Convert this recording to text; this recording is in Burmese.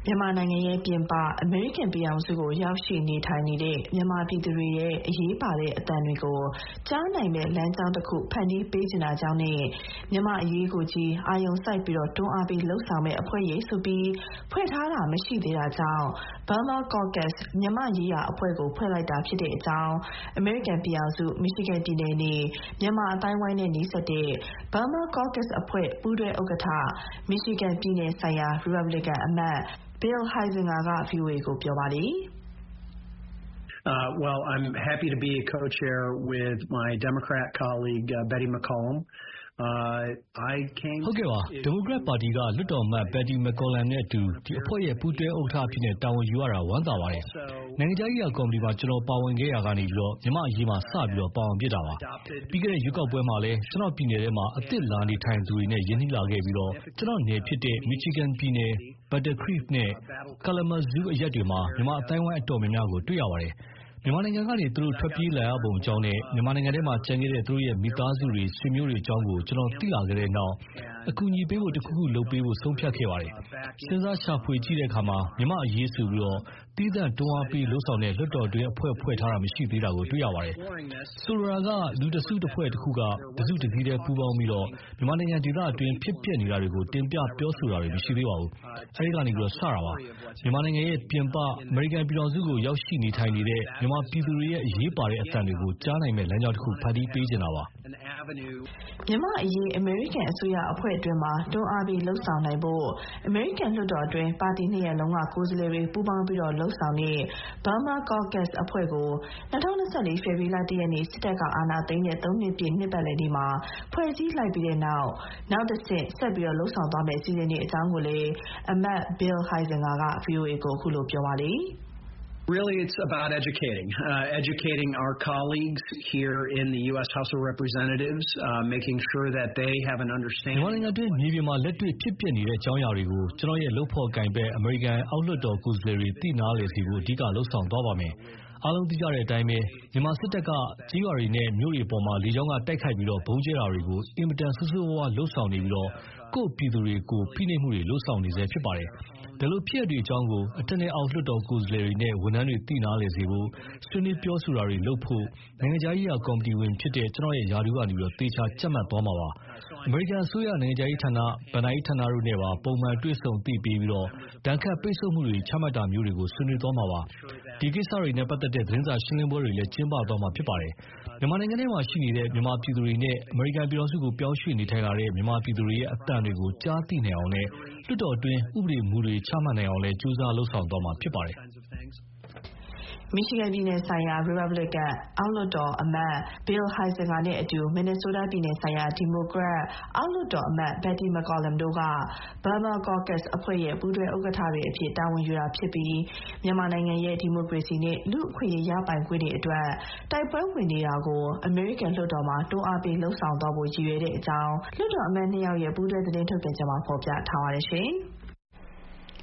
မြန်မာနိုင်ငံရဲ့ပြင်ပအမေရိကန်ပြည်ထောင်စုကိုရောက်ရှိနေထိုင်နေတဲ့မြန်မာပြည်သူတွေရဲ့အရေးပါတဲ့အသံတွေကိုကြားနိုင်တဲ့လမ်းကြောင်းတစ်ခုဖန်တီးပေးချင်တာကြောင့်နဲ့မြန်မာအရေးကိုကြီးအာရုံစိုက်ပြီးတော့တွန်းအားပေးလှုပ်ဆောင်မဲ့အဖွဲ့ရေးဆိုပြီးဖွဲ့ထားတာမရှိသေးတာကြောင့် Burma Caucus မြန်မာရေးရာအဖွဲ့ကိုဖွဲ့လိုက်တာဖြစ်တဲ့အကြောင်းအမေရိကန်ပြည်ထောင်စု Michigan ပြည်နယ်နေမြန်မာအတိုင်းဝိုင်းနဲ့နှိစက်တဲ့ Burma Caucus အဖွဲ့ပူးတွဲဥက္ကဋ္ဌ Michigan ပြည်နယ်ဆိုင်ရာ Republican အမတ်Bill Huizenga က VOA ကိုပြောပါတယ် Well, I'm happy to be a co-chair with my Democrat colleague Betty McCollum. ဟုတ်ကဲ့ပါဒီမိုကရက်ပါတီကလွှတ်တော်အမတ် Betty McCollum နဲ့အတူဒီအဖွဲ့ရဲ့ပူးတွဲဥက္ကဋ္ဌအဖြစ်နဲ့တာဝန်ယူရတာဝမ်းသာပါတယ်။နိုင်ငံခြားရေးရာကော်မတီမှာကျွန်တော်ပါဝင်ခဲ့ရကနေပြီးတော့မြန်မာအရေးမှာစပြီးတော့ပါဝင်ပြတာပါ။ပြီးခဲ့တဲ့ရွေးကောက်ပွဲမှာလည်းကျွန်တော်ပြည်နယ်ထဲမှာအသစ်လာနေထိုင်သူတွေနဲ့ယဉ်နှီးလာခဲ့ပြီးတော့ကျွန်တော်နယ်ဖြစ်တဲ့ Michigan ပြည်နယ် Battle Creek နဲ့ Kalamazoo အရပ်တွေမှာမြန်မာအတိုင်းဝိုင်းအတော်များများကိုတွေ့ရပါတယ်။မြန်မာနိုင်ငံကနေသူတို့ထွက်ပြေးလာရပုံအကြောင်းနဲ့မြန်မာနိုင်ငံထဲမှာကျန်ခဲ့တဲ့သူတို့ရဲ့မိသားစုတွေဆွေမျိုးတွေအကြောင်းကိုကျွန်တော်သိလာခဲ့တဲ့နောက်အကူအညီပေးဖို့တခုခုလုပ်ပေးဖို့ဆုံးဖြတ်ခဲ့ပါတယ်။စဉ်းစားရှာဖွေကြည့်တဲ့အခါမှာမြန်မာအရေးဆိုပြီးတော့တီးသန့်တွန်းအားပေးလှုပ်ဆောင်တဲ့လွှတ်တော်တွင်းဖွဲ့ထားတာမရှိသေးတာကိုတွေ့ရပါတယ်။ဆိုလိုတာကလူတစုတစ်ဖွဲ့တစ်ခုကတစုတစည်းတည်းပူးပေါင်းပြီးတော့မြန်မာနိုင်ငံဒေသအတွင်းဖြစ်ပျက်နေတာတွေကိုတင်ပြပြောဆိုတာတွေမရှိသေးပါဘူး။အဲဒီကနေပြီးတော့စတာပါ။မြန်မာနိုင်ငံရဲ့ပြင်ပအမေရိကန်ပြည်ထောင်စုကိုရောက်ရှိနေထိုင်နေတဲ့မြန်မာပြည်သူတွေရဲ့အရေးပါတဲ့အသံတွေကိုကြားနိုင်မဲ့လမ်းကြောင်းတစ်ခုဖန်တီးပေးချင်တာပါမြန်မာအရေးအမေရိကန်အစိုးရအဖွဲ့အတွင်းမှာတွန်းအားပေးလှုပ်ဆောင်နိုင်ဖို့အမေရိကန်လွှတ်တော်အတွင်းပါတီနှစ်ရပ်လုံးကကိုယ်စားလှယ်တွေပူးပေါင်းပြီးတော့လှုပ်ဆောင်တဲ့ Burma Caucus အဖွဲ့ကို2024 ဖေဖော်ဝါရီလ 1 ရက်နေ့စစ်တပ်ကအာဏာသိမ်းတဲ့3နှစ်ပြည့်နှစ်ပတ်လည်နေ့မှာဖွဲ့စည်းလိုက်ပြီးတဲ့နောက်တစ်ဆင့်ဆက်ပြီးတော့လှုပ်ဆောင်သွားမယ့်အစီအစဉ်တွေအကြောင်းကိုလည်းအမတ် Bill Huizenga က VOA ကိုခုလိုပြောပါတယ် Really, it's about educating our colleagues here in the U.S. House of Representatives, making sure that they have an understanding. မြန်မာနိုင်ငံတွင်းမြေပြင်မှာလက်တွေ့ဖြစ်ပျက်နေတဲ့အကြောင်းအရာတွေကိုကျွန်တော်ရဲ့လှုပ်ဖော်ကင်ဘက်အမေရိကန်အောက်လွှတ်တော်ကိုယ်စားလှယ်တွေသိနာလေစီဖို့အဓိကလှုပ်ဆောင်သွားပါမယ်။အားလုံးသိကြတဲ့အတိုင်းပဲမြန်မာစစ်တပ်ကကြေးရွာတွေနဲ့မြို့တွေပေါ်မှာလေကြောင်းကတိုက်ခိုက်ပြီးတော့ဘုံကျဲတာတွေကိုအင်မတန်ဆိုးဆိုးဝါးဝါးလှုပ်ဆောင်နေပြီးတော့ကိုယ့်ပြည်သူတွေကိုဖိနှိပ်မှုတွေလှုပ်ဆောင်နေစေဖြစ်ပါတယ်။ဒါလိုဖြစ်ရတဲ့အကြောင်းကိုအထက်နဲ့အောက်လွှတ်တော်ကိုယ်စားလှယ်တွေနဲ့ဝန်ထမ်းတွေသိနာလေစေဖို့ဆွေးနွေးပြောဆိုတာတွေလုပ်ဖို့နိုင်ငံခြားရေးရာကော်မတီဝင်ဖြစ်တဲ့ကျွန်တော်ရဲ့ယာတူကနေပြီးတော့သေချာကြက်မှတ်သွားမှာပါအမေရိကန်အစိုးရနိုင်ငံခြားရေးဌာနဗဏ္ဍာရေးဌာနတို့နဲ့ပါပုံမှန်တွေ့ဆုံသိပြီးတော့ဒဏ်ခတ်ပိတ်ဆို့မှုတွေချမှတ်တာမျိုးတွေကိုဆွေးနွေးသွားမှာပါဒီကိစ္စတွေနဲ့ပတ်သက်တဲ့သတင်းစာရှင်းလင်းပွဲတွေလည်းကျင်းပသွားမှာဖြစ်ပါတယ်မြန်မာနိုင်ငံထဲမှာရှိနေတဲ့မြန်မာပြည်သူတွေနဲ့အမေရိကန်ပြည်ထောင်စုကိုပြောင်းရွှေ့နေထိုင်လာတဲ့မြန်မာပြည်သူတွေရဲ့အသံတွေကိုကြားသိနိုင်အောင်နဲ့လွှတ်တော်အတွင်းဥပဒေမူတွေချမှတ်နိုင်အောင်လည်းကြိုးစားလှုပ်ဆောင်သွားမှာဖြစ်ပါတယ် Michigan ပြည်နယ်ဆိုင်ရာ Republican အောက်လွှတ်တော်အမတ် Bill Huizenga နဲ့အတူ Minnesota ပြည်နယ်ဆိုင်ရာ Democrat အောက်လွှတ်တော်အမတ် Betty McCollum တို့က Burma Caucus အဖွဲ့ရဲ့ပူးတွဲဥက္ကဋ္ဌတွေအဖြစ်တာဝန်ယူတာဖြစ်ပြီးမြန်မာနိုင်ငံရဲ့ဒီမိုကရေစီနဲ့လူ့အခွင့်အရေးရပိုင်ခွင့်တွေအတွက်တိုက်ပွဲဝင်နေတာကိုအမေရိကန်လွှတ်တော်မှာတွန်းအားပေးလှုပ်ဆောင်သွားဖို့ရည်ရွယ်တဲ့အကြောင်းလွှတ်တော်အမတ်2ယောက်ရဲ့ပူးတွဲသတင်းထုတ်ပြန်ချက်မှာဖော်ပြထားပါတယ်ရှင်။